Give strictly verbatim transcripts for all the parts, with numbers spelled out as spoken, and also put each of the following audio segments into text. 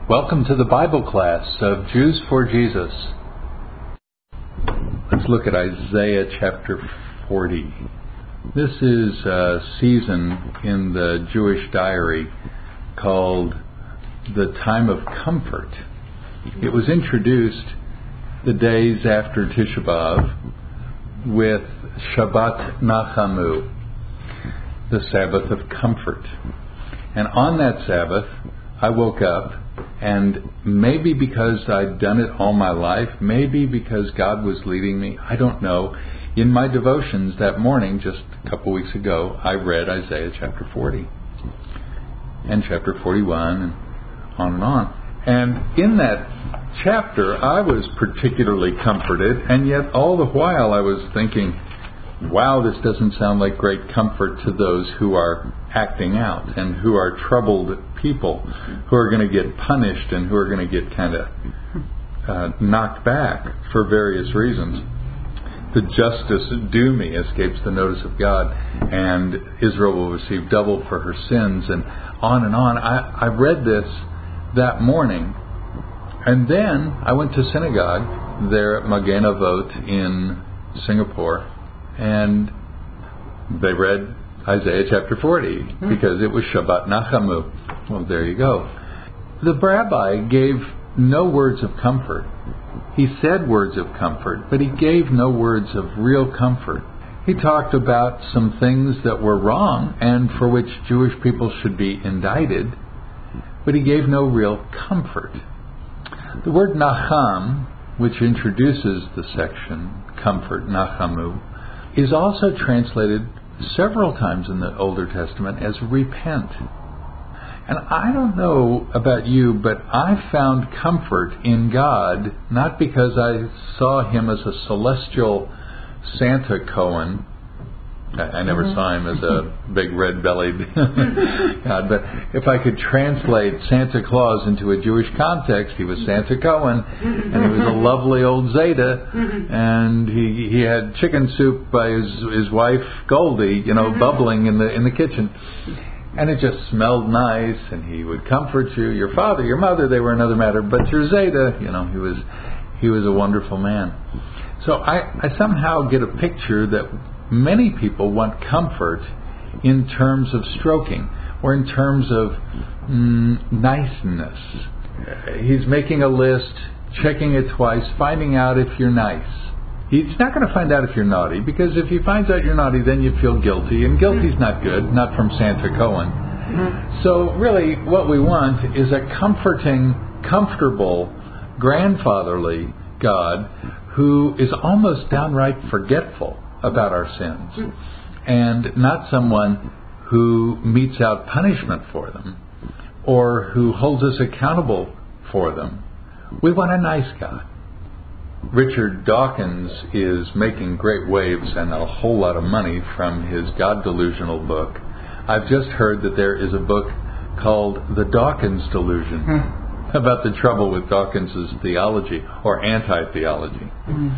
Welcome to the Bible class of Jews for Jesus. Let's look at Isaiah chapter forty. This is a season in the Jewish diary called the time of comfort. It was introduced the days after Tisha B'Av with Shabbat Nachamu, the Sabbath of comfort. And on that Sabbath, I woke up, and maybe because I'd done it all my life, maybe because God was leading me, I don't know, in my devotions that morning, just a couple weeks ago, I read Isaiah chapter forty and chapter forty-one and on and on. And in that chapter, I was particularly comforted, and yet all the while I was thinking, wow, this doesn't sound like great comfort to those who are acting out and who are troubled people, who are going to get punished and who are going to get kind of uh, knocked back for various reasons. The justice due me escapes the notice of God, and Israel will receive double for her sins, and on and on. I, I read this that morning, and then I went to synagogue there at Magen Avot in Singapore, and they read Isaiah chapter forty because it was Shabbat Nachamu. Well, there you go. The rabbi gave no words of comfort. He said words of comfort, but he gave no words of real comfort. He talked about some things that were wrong and for which Jewish people should be indicted, but he gave no real comfort. The word Nacham, which introduces the section, comfort, Nachamu, is also translated several times in the Older Testament as repent. And I don't know about you, but I found comfort in God, not because I saw him as a celestial Santa Cohen. I never mm-hmm. saw him as a big red-bellied God, but if I could translate Santa Claus into a Jewish context, he was Santa Cohen, and he was a lovely old Zeta, and he he had chicken soup by his his wife Goldie, you know, bubbling in the in the kitchen, and it just smelled nice, and he would comfort you. Your father, your mother, they were another matter, but your Zeta, you know, he was he was a wonderful man. So I, I somehow get a picture that many people want comfort in terms of stroking or in terms of mm, niceness. He's making a list, checking it twice, finding out if you're nice. He's not going to find out if you're naughty, because if he finds out you're naughty, then you feel guilty, and guilty's not good, not from Santa Cohen. Mm-hmm. So really what we want is a comforting, comfortable, grandfatherly God who is almost downright forgetful about our sins, and not someone who metes out punishment for them or who holds us accountable for them. We want a nice God. Richard Dawkins is making great waves and a whole lot of money from his God Delusional book. I've just heard that there is a book called The Dawkins Delusion hmm. about the trouble with Dawkins's theology or anti-theology. Hmm.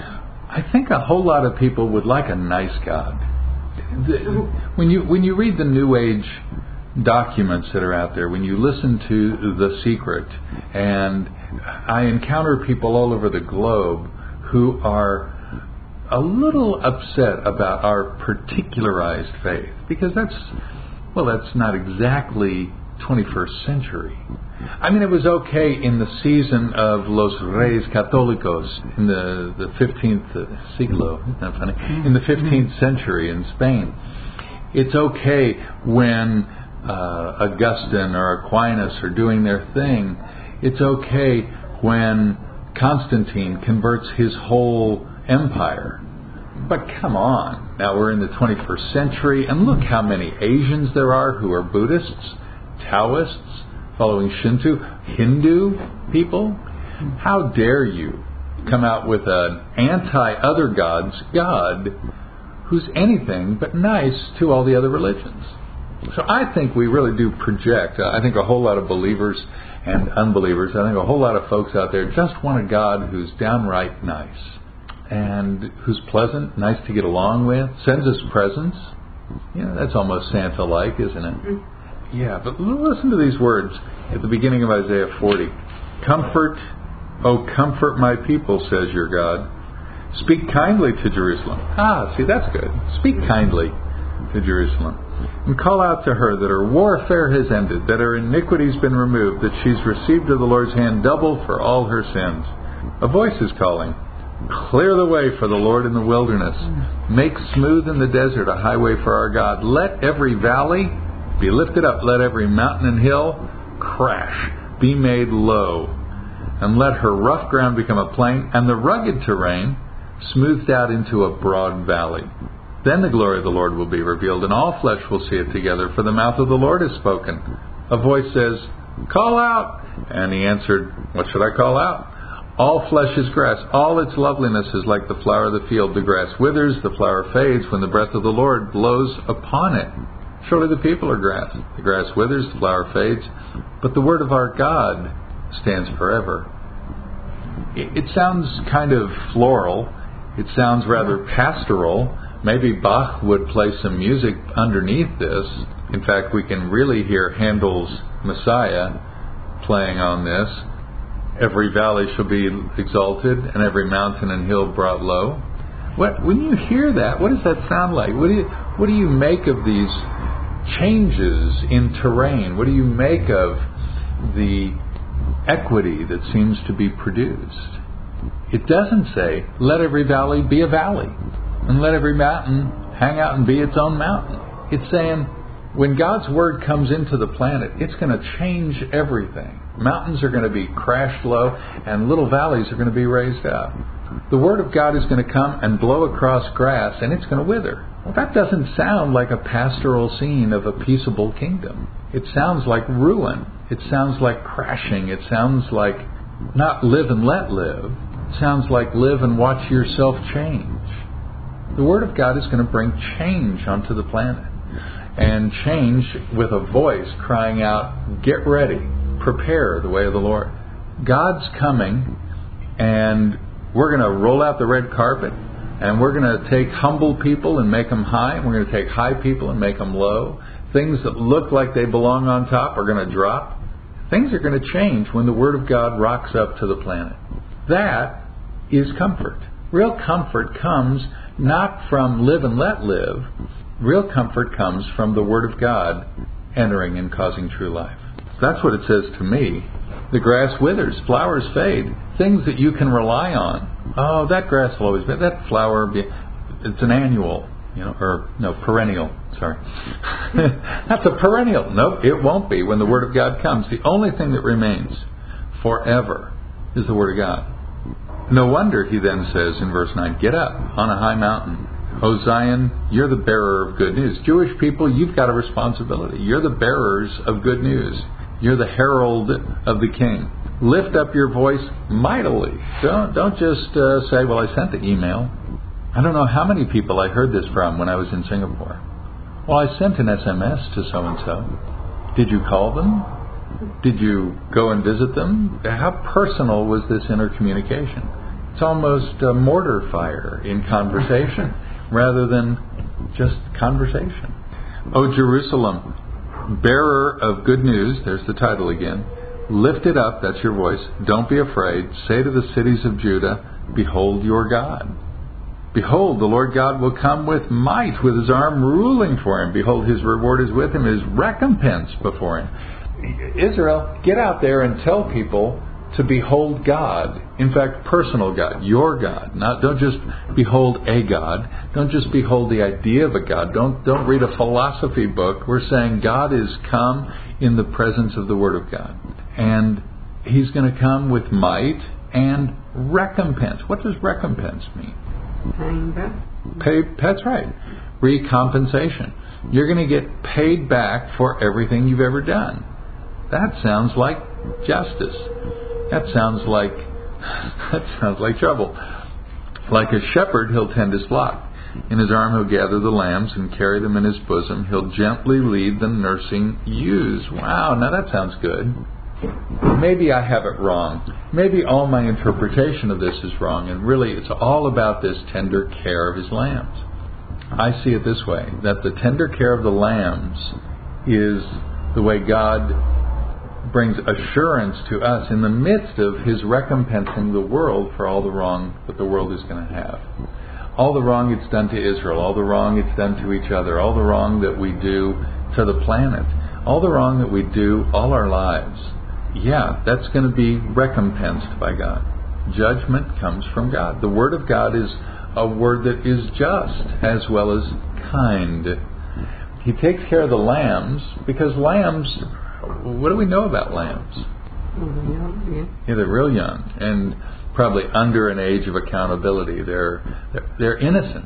I think a whole lot of people would like a nice God. The, when you when you read the New Age documents that are out there, when you listen to The Secret, and I encounter people all over the globe who are a little upset about our particularized faith, because that's, well, that's not exactly twenty-first century. I mean, it was okay in the season of Los Reyes Católicos in the, the fifteenth siglo, isn't that funny? In the fifteenth century in Spain. It's okay when uh, Augustine or Aquinas are doing their thing. It's okay when Constantine converts his whole empire. But come on, now we're in the twenty-first century, and look how many Asians there are who are Buddhists, Taoists, following Shinto, Hindu people. How dare you come out with an anti-other gods God who's anything but nice to all the other religions? So I think we really do project. I think a whole lot of believers and unbelievers, I think a whole lot of folks out there just want a God who's downright nice and who's pleasant, nice to get along with, sends us presents. You know, that's almost Santa-like, isn't it? Yeah, but listen to these words at the beginning of Isaiah forty. Comfort, oh comfort my people, says your God. Speak kindly to Jerusalem. Ah, see, that's good. Speak kindly to Jerusalem. And call out to her that her warfare has ended, that her iniquity's been removed, that she's received of the Lord's hand double for all her sins. A voice is calling, clear the way for the Lord in the wilderness. Make smooth in the desert a highway for our God. Let every valley be lifted up. Let every mountain and hill crash, be made low. And let her rough ground become a plain, and the rugged terrain smoothed out into a broad valley. Then the glory of the Lord will be revealed, and all flesh will see it together, for the mouth of the Lord has spoken. A voice says, call out. And he answered, what should I call out? All flesh is grass. All its loveliness is like the flower of the field. The grass withers, the flower fades, when the breath of the Lord blows upon it. Surely the people are grass. The grass withers, the flower fades, but the word of our God stands forever. It sounds kind of floral. It sounds rather pastoral. Maybe Bach would play some music underneath this. In fact, we can really hear Handel's Messiah playing on this. Every valley shall be exalted, and every mountain and hill brought low. What, when you hear that, what does that sound like? What do you, what do you make of these changes in terrain? What do you make of the equity that seems to be produced? It doesn't say, let every valley be a valley, and let every mountain hang out and be its own mountain. It's saying, when God's Word comes into the planet, it's going to change everything. Mountains are going to be crashed low, and little valleys are going to be raised up. The Word of God is going to come and blow across grass, and it's going to wither. Well, that doesn't sound like a pastoral scene of a peaceable kingdom. It sounds like ruin. It sounds like crashing. It sounds like not live and let live. It sounds like live and watch yourself change. The Word of God is going to bring change onto the planet. And change with a voice crying out, get ready, prepare the way of the Lord. God's coming, and we're going to roll out the red carpet, and we're going to take humble people and make them high, and we're going to take high people and make them low. Things that look like they belong on top are going to drop. Things are going to change when the Word of God rocks up to the planet. That is comfort. Real comfort comes not from live and let live. Real comfort comes from the Word of God entering and causing true life. That's what it says to me. The grass withers, flowers fade, things that you can rely on. Oh, that grass will always be, that flower, be, it's an annual, you know, or no, perennial, sorry. That's a perennial. Nope, it won't be when the Word of God comes. The only thing that remains forever is the Word of God. No wonder, he then says in verse nine, get up on a high mountain. O Zion, you're the bearer of good news. Jewish people, you've got a responsibility. You're the bearers of good news. You're the herald of the King. Lift up your voice mightily. Don't don't just uh, say, well, I sent the email. I don't know how many people I heard this from when I was in Singapore. Well, I sent an S M S to so-and-so. Did you call them? Did you go and visit them? How personal was this intercommunication? It's almost a mortar fire in conversation rather than just conversation. O Jerusalem, bearer of good news, there's the title again. Lift it up, that's your voice. Don't be afraid. Say to the cities of Judah, behold your God. Behold, the Lord God will come with might, with his arm ruling for him. Behold, his reward is with him, his recompense before him. Israel, get out there and tell people to behold God. In fact, personal God, your God. Not don't just behold a God. Don't just behold the idea of a God. Don't don't read a philosophy book. We're saying God is come in the presence of the Word of God. And he's going to come with might and recompense. What does recompense mean? Paying back. Pay, that's right. Recompensation. You're going to get paid back for everything you've ever done. That sounds like justice. That sounds like that sounds like trouble. Like a shepherd, he'll tend his flock. In his arm he'll gather the lambs and carry them in his bosom. He'll gently lead the nursing ewes. Wow, now that sounds good. Maybe I have it wrong. Maybe all my interpretation of this is wrong, and really it's all about this tender care of his lambs. I see it this way, that the tender care of the lambs is The way God brings assurance to us in the midst of His recompensing the world for all the wrong that the world is going to have. All the wrong it's done to Israel, all the wrong it's done to each other, all the wrong that we do to the planet, all the wrong that we do all our lives. Yeah, that's going to be recompensed by God. Judgment comes from God. The Word of God is a word that is just as well as kind. He takes care of the lambs because lambs, what do we know about lambs? Yeah, they're real young and probably under an age of accountability. They're they're, they're innocent.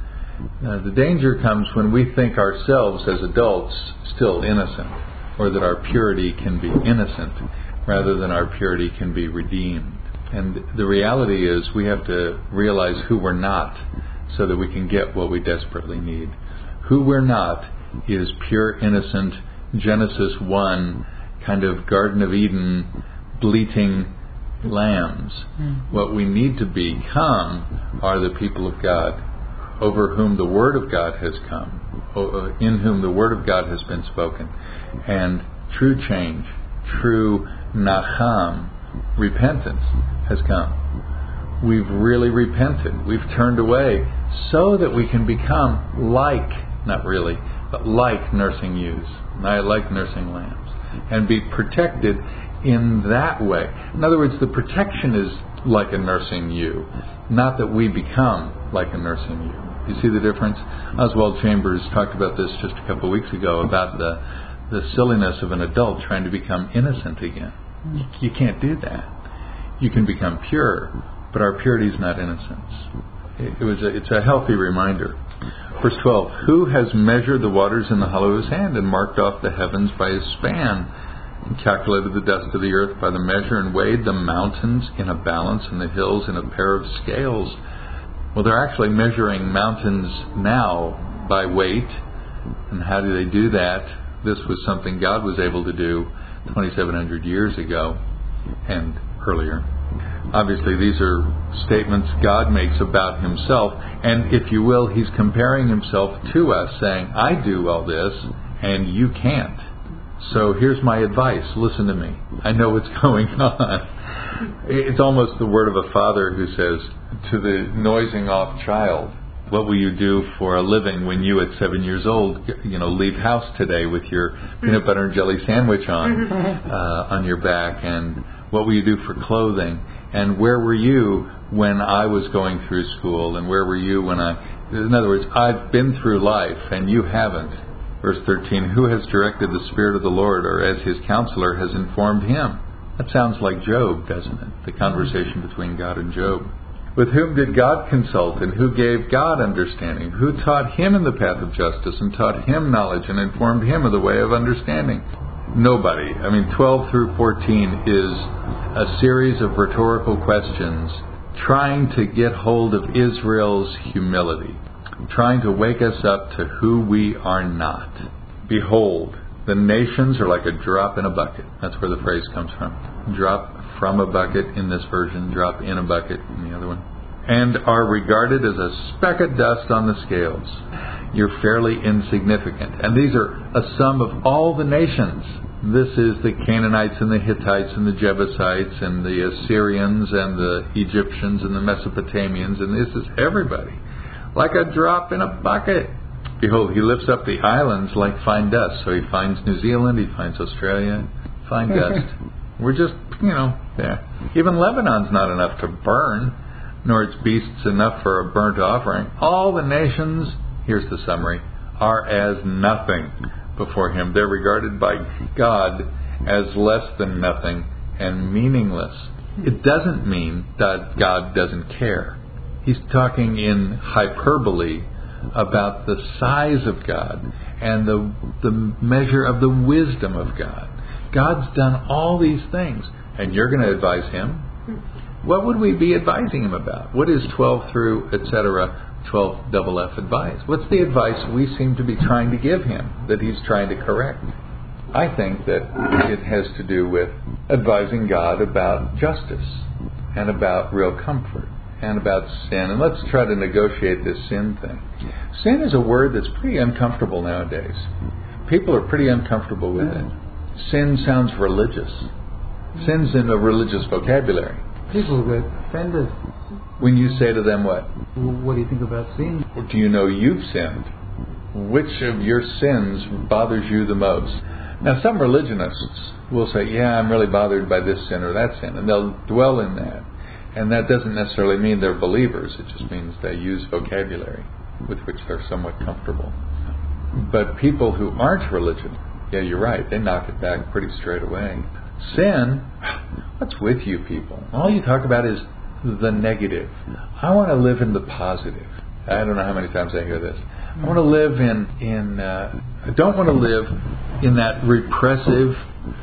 Uh, the danger comes when we think ourselves as adults still innocent, or that our purity can be innocent rather than our purity can be redeemed. And the reality is we have to realize who we're not so that we can get what we desperately need. Who we're not is pure, innocent, Genesis one kind of Garden of Eden bleating lambs. Mm-hmm. What we need to become are the people of God, over whom the Word of God has come, in whom the Word of God has been spoken. And true change, true nacham, repentance has come. We've really repented. We've turned away so that we can become like, not really, but like nursing ewes, like nursing lambs, and be protected in that way. In other words, the protection is like a nursing ewe, not that we become like a nursing ewe. You see the difference? Oswald Chambers talked about this just a couple of weeks ago, about the, the silliness of an adult trying to become innocent again. You, you can't do that. You can become pure, but our purity is not innocence. It, it was a, it's a healthy reminder. Verse twelve, who has measured the waters in the hollow of his hand and marked off the heavens by his span and calculated the dust of the earth by the measure and weighed the mountains in a balance and the hills in a pair of scales? Well, they're actually measuring mountains now by weight. And how do they do that? This was something God was able to do twenty-seven hundred years ago and earlier. Obviously, these are statements God makes about Himself, and if you will, He's comparing Himself to us, saying, I do all this, and you can't. So here's my advice. Listen to me. I know what's going on. It's almost the word of a father who says to the noising off child, what will you do for a living when you, at seven years old, you know, leave house today with your peanut butter and jelly sandwich on uh, on your back? And what will you do for clothing? And where were you when I was going through school? And where were you when I... In other words, I've been through life and you haven't. Verse thirteen, who has directed the Spirit of the Lord, or as His counselor has informed Him? That sounds like Job, doesn't it? The conversation between God and Job. With whom did God consult, and who gave God understanding? Who taught him in the path of justice, and taught him knowledge, and informed him of the way of understanding? Nobody. I mean, twelve through fourteen is a series of rhetorical questions trying to get hold of Israel's humility, trying to wake us up to who we are not. Behold, the nations are like a drop in a bucket. That's where the phrase comes from. Drop from a bucket in this version, drop in a bucket in the other one. And are regarded as a speck of dust on the scales. You're fairly insignificant. And these are a sum of all the nations. This is the Canaanites and the Hittites and the Jebusites and the Assyrians and the Egyptians and the Mesopotamians, and this is everybody. Like a drop in a bucket. Behold, He lifts up the islands like fine dust. So He finds New Zealand, He finds Australia, fine dust. We're just, you know, there. Even Lebanon's not enough to burn, nor its beasts enough for a burnt offering. All the nations, here's the summary, are as nothing before Him. They're regarded by God as less than nothing and meaningless. It doesn't mean that God doesn't care. He's talking in hyperbole about the size of God and the the measure of the wisdom of God. God's done all these things, and you're going to advise Him? What would we be advising Him about? What is twelve through, et cetera, twelve double F advice? What's the advice we seem to be trying to give Him that He's trying to correct? I think that it has to do with advising God about justice and about real comfort and about sin. And let's try to negotiate this sin thing. Sin is a word that's pretty uncomfortable nowadays. people are pretty uncomfortable with it. Sin sounds religious. Sin's in a religious vocabulary. People get offended. When you say to them what? What do you think about sin? Do you know you've sinned? Which of your sins bothers you the most? Now, some religionists will say, yeah, I'm really bothered by this sin or that sin, and they'll dwell in that. And that doesn't necessarily mean they're believers. It just means they use vocabulary with which they're somewhat comfortable. But people who aren't religious, yeah, you're right, they knock it back pretty straight away. Sin, what's with you people? All you talk about is the negative. I want to live in the positive. I don't know how many times I hear this. I want to live in, in uh, I don't want to live in that repressive,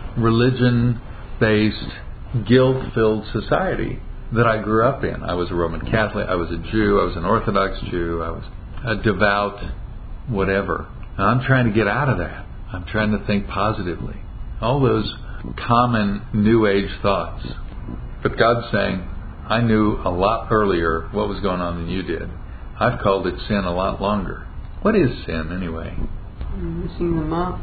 religion-based, guilt-filled society that I grew up in. I was a Roman Catholic, I was a Jew, I was an Orthodox Jew, I was a devout whatever. And I'm trying to get out of that. I'm trying to think positively. All those common New Age thoughts. But God's saying, I knew a lot earlier what was going on than you did. I've called it sin a lot longer. What is sin anyway? Missing the mark.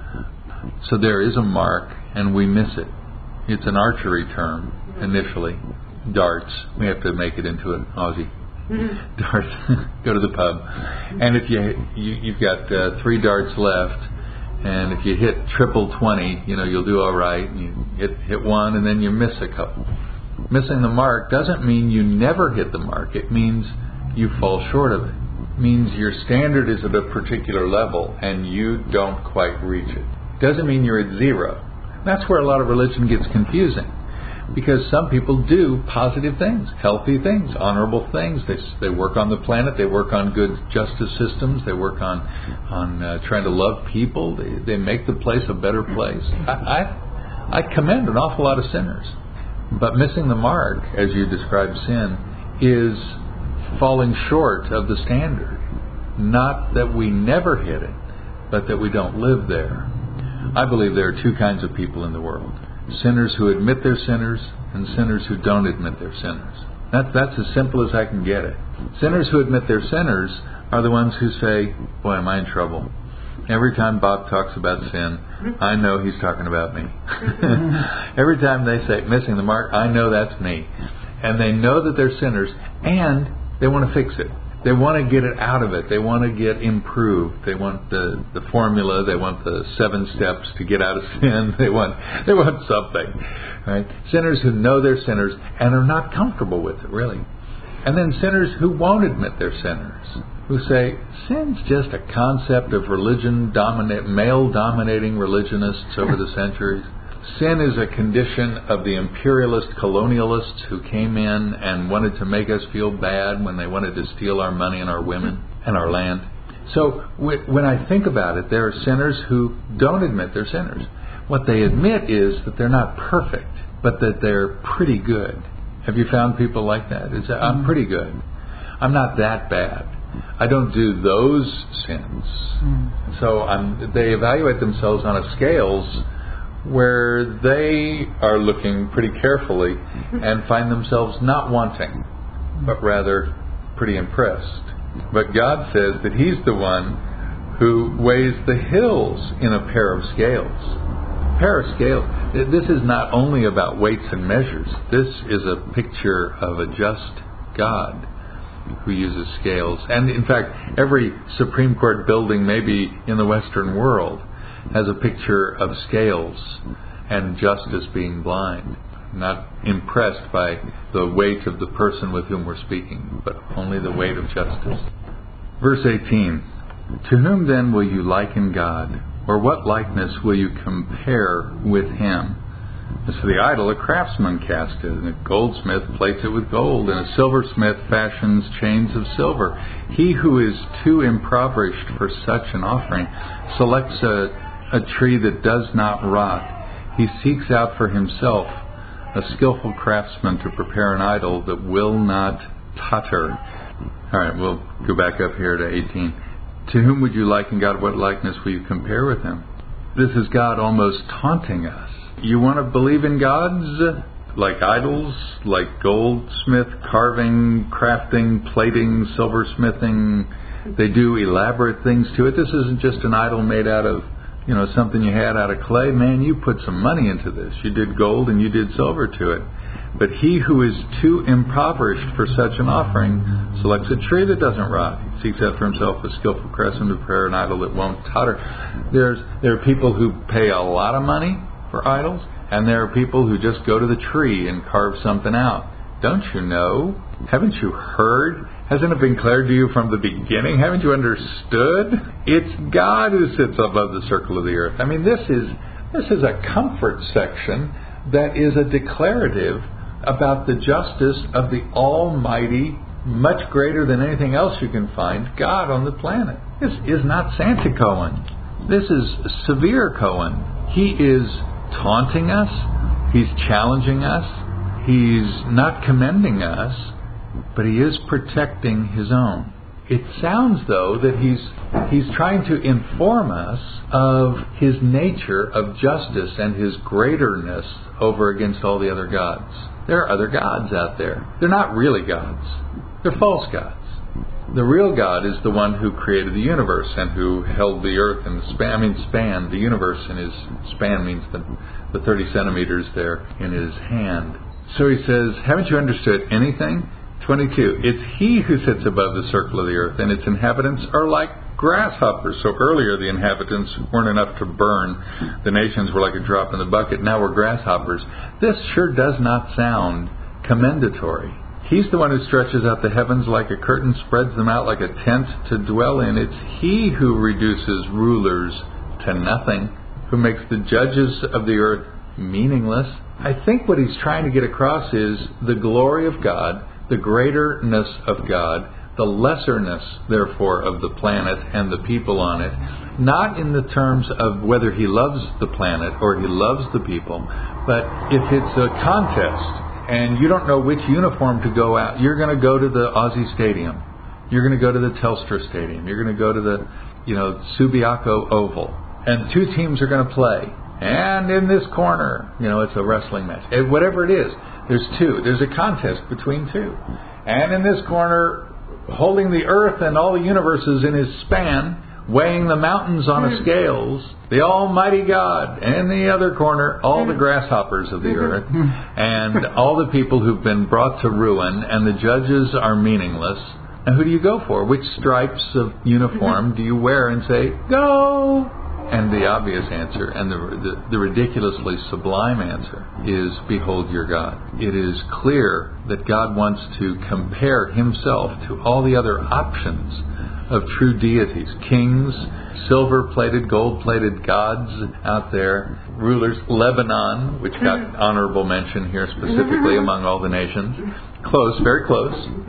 So there is a mark and we miss it. It's an archery term initially. Darts. We have to make it into an Aussie. Darts. Go to the pub. And if you, you you've got uh, three darts left, and if you hit triple twenty, you know, you'll do all right. And you hit hit one, and then you miss a couple. Missing the mark doesn't mean you never hit the mark. It means you fall short of it. It means your standard is at a particular level, and you don't quite reach it. Doesn't mean you're at zero. That's where a lot of religion gets confusing. Because some people do positive things, healthy things, honorable things. They they work on the planet. They work on good justice systems. They work on on uh, trying to love people. They they make the place a better place. I, I I commend an awful lot of sinners, but missing the mark, as you describe sin, is falling short of the standard. Not that we never hit it, but that we don't live there. I believe there are two kinds of people in the world. Sinners who admit they're sinners and sinners who don't admit they're sinners. That, that's as simple as I can get it. Sinners who admit they're sinners are the ones who say, boy, am I in trouble. Every time Bob talks about sin, I know he's talking about me. Every time they say missing the mark, I know that's me. And they know that they're sinners and they want to fix it. They want to get it out of it. They want to get improved. They want the, the formula. They want the seven steps to get out of sin. They want they want something. Right? Sinners who know they're sinners and are not comfortable with it, really. And then sinners who won't admit they're sinners, who say, sin's just a concept of religion, dominate, male-dominating religionists over the centuries. Sin is a condition of the imperialist colonialists who came in and wanted to make us feel bad when they wanted to steal our money and our women and our land. So when I think about it, there are sinners who don't admit they're sinners. What they admit is that they're not perfect, but that they're pretty good. Have you found people like that? It's, I'm pretty good. I'm not that bad. I don't do those sins. So I'm, they evaluate themselves on a scales where they are looking pretty carefully and find themselves not wanting, but rather pretty impressed. But God says that He's the one who weighs the hills in a pair of scales. A pair of scales. This is not only about weights and measures. This is a picture of a just God who uses scales. And in fact, every Supreme Court building maybe in the Western world has a picture of scales and justice being blind, not impressed by the weight of the person with whom we're speaking, but only the weight of justice. Verse eighteen, to whom then will you liken God, or what likeness will you compare with Him? As for the idol, a craftsman cast it, and a goldsmith plates it with gold, and a silversmith fashions chains of silver. He who is too impoverished for such an offering selects a A tree that does not rot. He seeks out for himself a skillful craftsman to prepare an idol that will not totter. All right, we'll go back up here to eighteen. To whom would you liken God? What likeness will you compare with Him? This is God almost taunting us. You want to believe in gods? Like idols, like goldsmith, carving, crafting, plating, silversmithing. They do elaborate things to it. This isn't just an idol made out of you know, something you had out of clay, man, you put some money into this. You did gold and you did silver to it. But he who is too impoverished for such an offering selects a tree that doesn't rot. He seeks out for himself a skillful craftsman to prepare an idol that won't totter. There's there are people who pay a lot of money for idols, and there are people who just go to the tree and carve something out. Don't you know? Haven't you heard? Hasn't it been clear to you from the beginning? Haven't you understood? It's God who sits above the circle of the earth. I mean, this is this is a comfort section that is a declarative about the justice of the almighty, much greater than anything else you can find, God on the planet. This is not Santa Cohen. This is severe Cohen. He is taunting us. He's challenging us. He's not commending us, but he is protecting his own. It sounds, though, that he's he's trying to inform us of his nature of justice and his greaterness over against all the other gods. There are other gods out there. They're not really gods. They're false gods. The real God is the one who created the universe and who held the earth in the span. I mean, span. The universe in his span means the, the thirty centimeters there in his hand. So he says, haven't you understood anything? twenty-two. It's he who sits above the circle of the earth, and its inhabitants are like grasshoppers. So earlier the inhabitants weren't enough to burn. The nations were like a drop in the bucket. Now we're grasshoppers. This sure does not sound commendatory. He's the one who stretches out the heavens like a curtain, spreads them out like a tent to dwell in. It's he who reduces rulers to nothing, who makes the judges of the earth meaningless. I think what he's trying to get across is the glory of God, the greaterness of God, the lesserness, therefore, of the planet and the people on it, not in the terms of whether he loves the planet or he loves the people, but if it's a contest and you don't know which uniform to go out, you're going to go to the Aussie Stadium, you're going to go to the Telstra Stadium, you're going to go to the, you know, Subiaco Oval, and two teams are going to play. And in this corner, you know, it's a wrestling match. Whatever it is, there's two. There's a contest between two. And in this corner, holding the earth and all the universes in his span, weighing the mountains on a scales, the Almighty God. And in the other corner, all the grasshoppers of the earth, and all the people who've been brought to ruin, and the judges are meaningless. And who do you go for? Which stripes of uniform do you wear and say, go? And the obvious answer, and the, the the ridiculously sublime answer, is behold your God. It is clear that God wants to compare himself to all the other options of true deities. Kings, silver-plated, gold-plated gods out there, rulers. Lebanon, which got honorable mention here specifically among all the nations. Close, very close.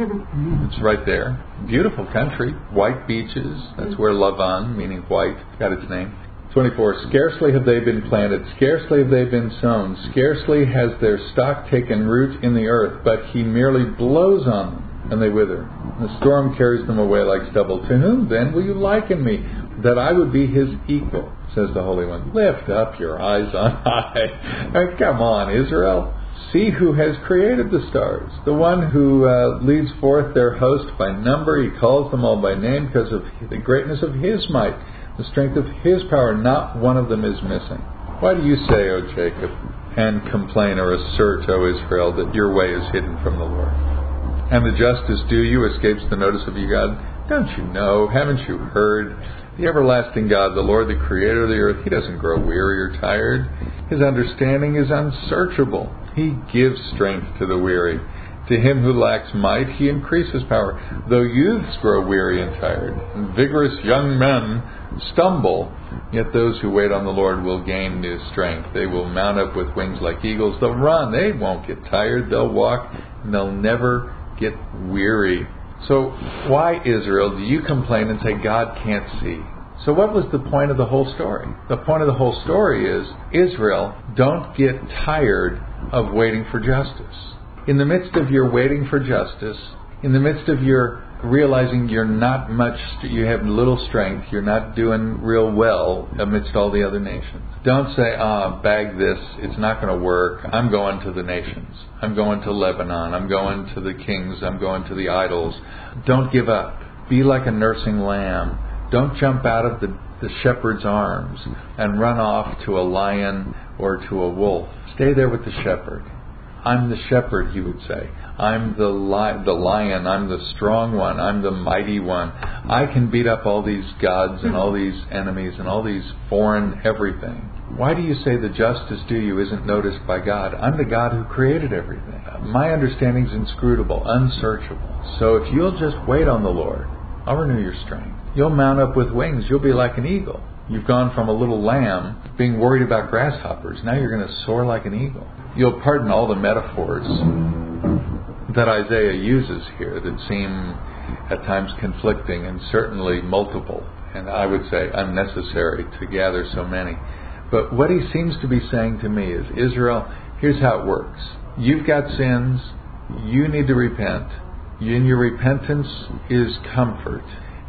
It's right there. Beautiful country. White beaches. That's where Lavan, meaning white, got its name. twenty-four. Scarcely have they been planted, scarcely have they been sown, scarcely has their stock taken root in the earth, but he merely blows on them, and they wither. The storm carries them away like stubble. To whom then will you liken me, that I would be his equal, says the Holy One. Lift up your eyes on high. Oh, come on, Israel. See who has created the stars, the one who uh, leads forth their host by number. He calls them all by name because of the greatness of his might, the strength of his power. Not one of them is missing. Why do you say, O Jacob, and complain or assert, O Israel, that your way is hidden from the Lord? And the justice due you escapes the notice of you, God? Don't you know? Haven't you heard? The everlasting God, the Lord, the creator of the earth, he doesn't grow weary or tired. His understanding is unsearchable. He gives strength to the weary. To him who lacks might, he increases power. Though youths grow weary and tired, and vigorous young men stumble, yet those who wait on the Lord will gain new strength. They will mount up with wings like eagles. They'll run. They won't get tired. They'll walk, and they'll never get weary. So why, Israel, do you complain and say God can't see? So what was the point of the whole story? The point of the whole story is, Israel, don't get tired of waiting for justice. In the midst of your waiting for justice, in the midst of your realizing you're not much, you have little strength, you're not doing real well amidst all the other nations, don't say, ah, bag this, it's not going to work, I'm going to the nations, I'm going to Lebanon, I'm going to the kings, I'm going to the idols. Don't give up. Be like a nursing lamb. Don't jump out of the the shepherd's arms and run off to a lion or to a wolf. Stay there with the shepherd. I'm the shepherd, he would say. I'm the li- the lion. I'm the strong one. I'm the mighty one. I can beat up all these gods and all these enemies and all these foreign everything. Why do you say the justice due you isn't noticed by God? I'm the God who created everything. My understanding is inscrutable, unsearchable. So if you'll just wait on the Lord, I'll renew your strength. You'll mount up with wings. You'll be like an eagle. You've gone from a little lamb being worried about grasshoppers. Now you're going to soar like an eagle. You'll pardon all the metaphors that Isaiah uses here that seem at times conflicting and certainly multiple, and I would say unnecessary to gather so many. But what he seems to be saying to me is, Israel, here's how it works. You've got sins. You need to repent. In your repentance is comfort.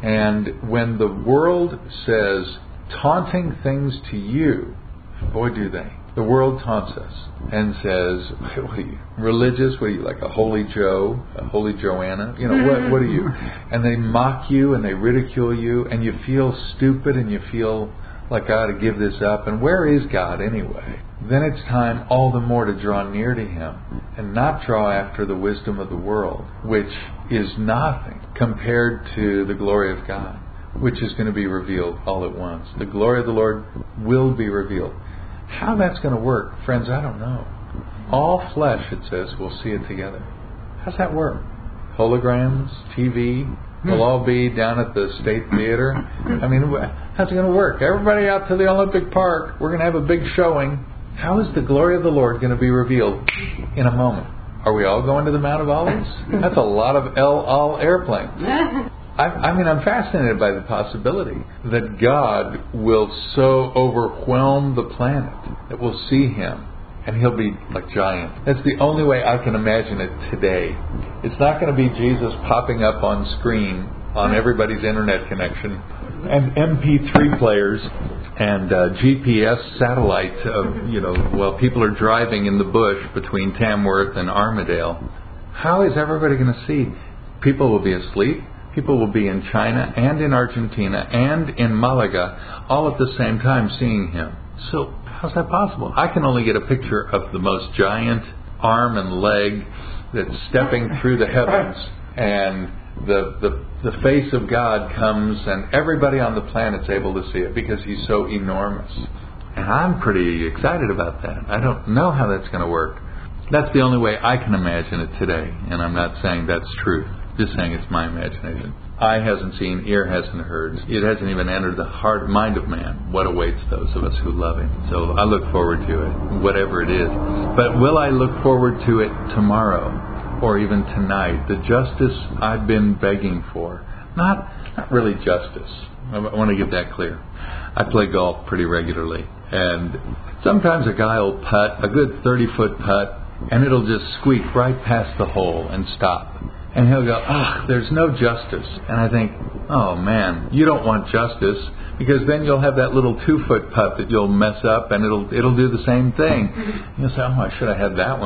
And when the world says taunting things to you, boy, do they. The world taunts us and says, what are you, religious? What are you, like a holy Joe, a holy Joanna? You know, what, what are you? And they mock you and they ridicule you and you feel stupid and you feel like I ought to give this up. And where is God anyway? Then it's time all the more to draw near to Him and not draw after the wisdom of the world, which is nothing compared to the glory of God, which is going to be revealed all at once. The glory of the Lord will be revealed. How that's going to work, friends, I don't know. All flesh, it says, will see it together. How's that work? Holograms, T V, we'll all be down at the State Theater. I mean, how's it going to work? Everybody out to the Olympic Park. We're going to have a big showing. How is the glory of the Lord going to be revealed in a moment? Are we all going to the Mount of Olives? That's a lot of El Al airplanes. I, I mean, I'm fascinated by the possibility that God will so overwhelm the planet that we'll see Him and He'll be like giant. That's the only way I can imagine it today. It's not going to be Jesus popping up on screen on everybody's internet connection and M P three players and uh, G P S satellite of, you know, while people are driving in the bush between Tamworth and Armadale. How is everybody going to see? People will be asleep. People will be in China and in Argentina and in Malaga all at the same time seeing Him. So how's that possible? I can only get a picture of the most giant arm and leg that's stepping through the heavens, and the, the, the face of God comes and everybody on the planet's able to see it because He's so enormous. And I'm pretty excited about that. I don't know how that's going to work. That's the only way I can imagine it today, and I'm not saying that's truth. Just saying it's my imagination. Eye hasn't seen, ear hasn't heard. It hasn't even entered the heart, mind of man what awaits those of us who love Him. So I look forward to it, whatever it is. But will I look forward to it tomorrow or even tonight? The justice I've been begging for. Not, not really justice. I want to get that clear. I play golf pretty regularly. And sometimes a guy will putt, a good thirty-foot putt, and it'll just squeak right past the hole and stop. And he'll go, ah, there's no justice. And I think, oh man, you don't want justice, because then you'll have that little two-foot putt that you'll mess up and it'll it'll do the same thing. You'll say, oh, I should have had that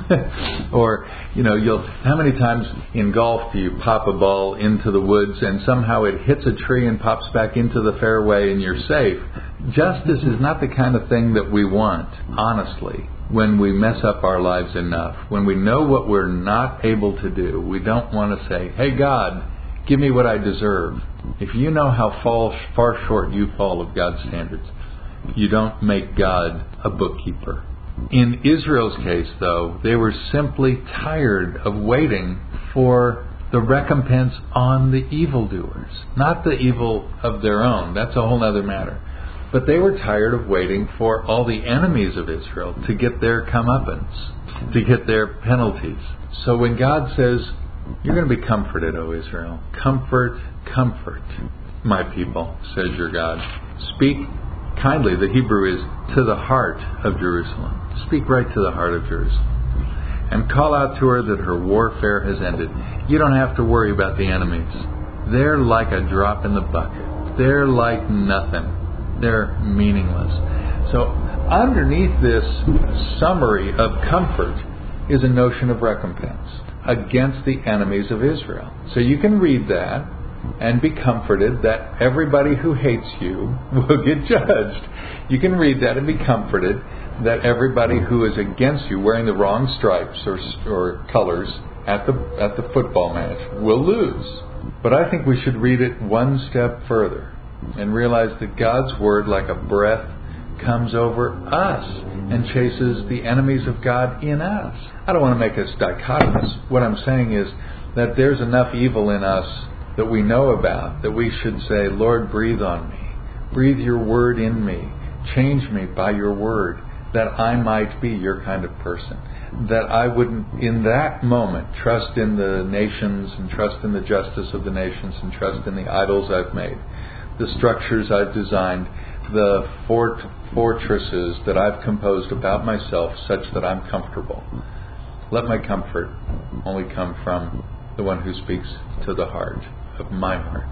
one. Or, you know, you'll how many times in golf do you pop a ball into the woods and somehow it hits a tree and pops back into the fairway and you're safe? Justice is not the kind of thing that we want, honestly. When we mess up our lives enough, when we know what we're not able to do, we don't want to say, hey God, give me what I deserve. If you know how fall, far short you fall of God's standards, you don't make God a bookkeeper. In Israel's case, though, they were simply tired of waiting for the recompense on the evildoers, not the evil of their own. That's a whole other matter. But they were tired of waiting for all the enemies of Israel to get their comeuppance, to get their penalties. So when God says, you're going to be comforted, O Israel, comfort, comfort, my people, says your God. Speak kindly, the Hebrew is to the heart of Jerusalem. Speak right to the heart of Jerusalem. And call out to her that her warfare has ended. You don't have to worry about the enemies. They're like a drop in the bucket. They're like nothing. They're meaningless. So underneath this summary of comfort is a notion of recompense against the enemies of Israel. So you can read that and be comforted that everybody who hates you will get judged. You can read that and be comforted that everybody who is against you, wearing the wrong stripes or, or colors at the at the football match, will lose. But I think we should read it one step further and realize that God's Word, like a breath, comes over us and chases the enemies of God in us. I don't want to make us dichotomous. What I'm saying is that there's enough evil in us that we know about that we should say, Lord, breathe on me. Breathe your word in me. Change me by your word, that I might be your kind of person. That I would, in that moment, trust in the nations and trust in the justice of the nations and trust in the idols I've made, the structures I've designed, the fort, fortresses that I've composed about myself such that I'm comfortable. Let my comfort only come from the one who speaks to the heart of my heart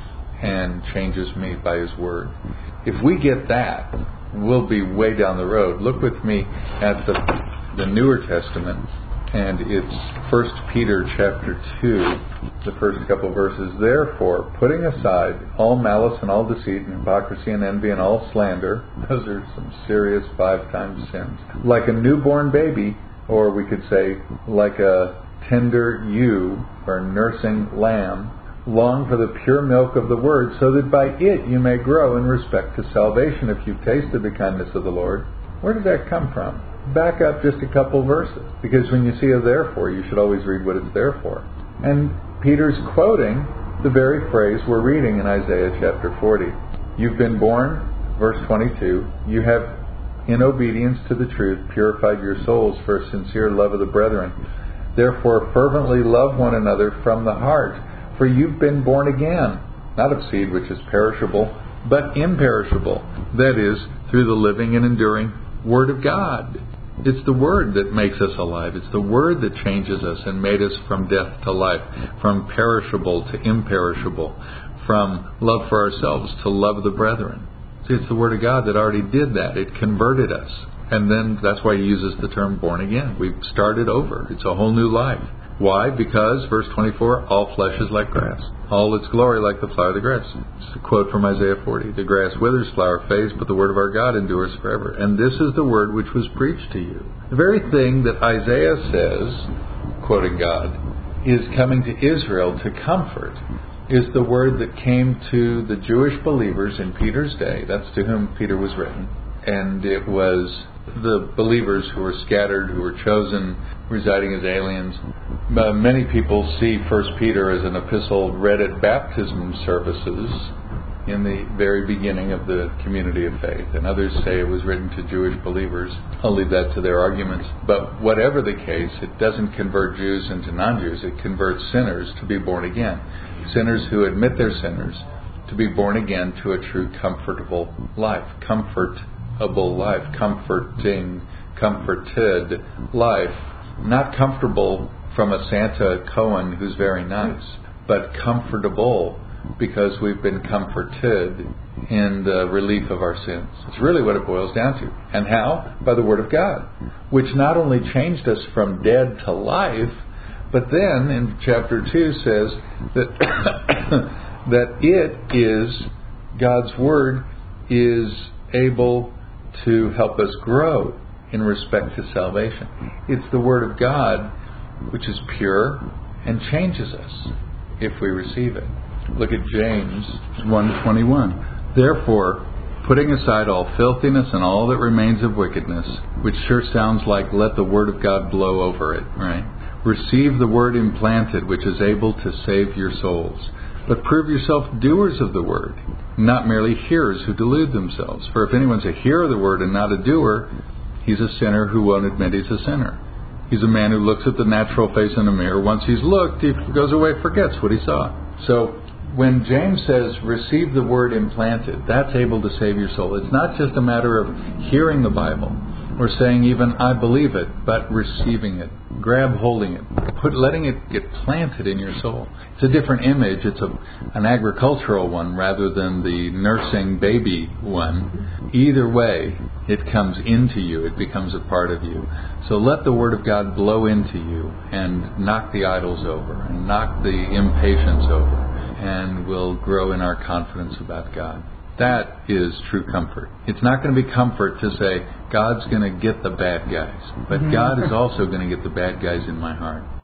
and changes me by his word. If we get that, we'll be way down the road. Look with me at the, the Newer Testament, and it's First Peter chapter two, the first couple of verses. Therefore, putting aside all malice and all deceit and hypocrisy and envy and all slander, those are some serious five times sins, like a newborn baby, or we could say like a tender ewe or nursing lamb, long for the pure milk of the word, so that by it you may grow in respect to salvation, if you've tasted the kindness of the Lord. Where did that come from? Back up just a couple verses, because when you see a therefore, you should always read what it's there for. And Peter's quoting the very phrase we're reading in Isaiah chapter forty. You've been born, verse twenty-two, you have, in obedience to the truth, purified your souls for a sincere love of the brethren. Therefore fervently love one another from the heart, for you've been born again, not of seed which is perishable, but imperishable, that is, through the living and enduring Word of God. It's the Word that makes us alive. It's the Word that changes us and made us from death to life, from perishable to imperishable, from love for ourselves to love of the brethren. See, it's the Word of God that already did that. It converted us. And then that's why he uses the term born again. We've started over. It's a whole new life. Why? Because, verse twenty-four, all flesh is like grass, all its glory like the flower of the grass. It's a quote from Isaiah forty. The grass withers, flower fades, but the word of our God endures forever. And this is the word which was preached to you. The very thing that Isaiah says, quoting God, is coming to Israel to comfort, is the word that came to the Jewish believers in Peter's day. That's to whom Peter was written. And it was the believers who were scattered, who were chosen, residing as aliens. Uh, many people see First Peter as an epistle read at baptism services in the very beginning of the community of faith. And others say it was written to Jewish believers. I'll leave that to their arguments. But whatever the case, it doesn't convert Jews into non-Jews. It converts sinners to be born again. Sinners who admit they're sinners to be born again to a true comfortable life. Comfortable life. Comforting, comforted life. Not comfortable from a Santa Cohen who's very nice, but comfortable because we've been comforted in the relief of our sins. It's really what it boils down to. And how? By the Word of God, which not only changed us from dead to life, but then in chapter two says that that it is, God's Word is able to help us grow in respect to salvation. It's the Word of God which is pure and changes us if we receive it. Look at James one twenty-one. Therefore, putting aside all filthiness and all that remains of wickedness, which sure sounds like let the Word of God blow over it, right? Receive the Word implanted, which is able to save your souls. But prove yourself doers of the Word, not merely hearers who delude themselves. For if anyone's a hearer of the Word and not a doer, he's a sinner who won't admit he's a sinner. He's a man who looks at the natural face in a mirror. Once he's looked, he goes away, forgets what he saw. So when James says, receive the Word implanted, that's able to save your soul. It's not just a matter of hearing the Bible or saying even, I believe it, but receiving it, grab holding it, put, letting it get planted in your soul. It's a different image. It's a, an agricultural one rather than the nursing baby one. Either way, it comes into you. It becomes a part of you. So let the Word of God blow into you and knock the idols over and knock the impatience over and we'll grow in our confidence about God. That is true comfort. It's not going to be comfort to say, God's going to get the bad guys, but God is also going to get the bad guys in my heart.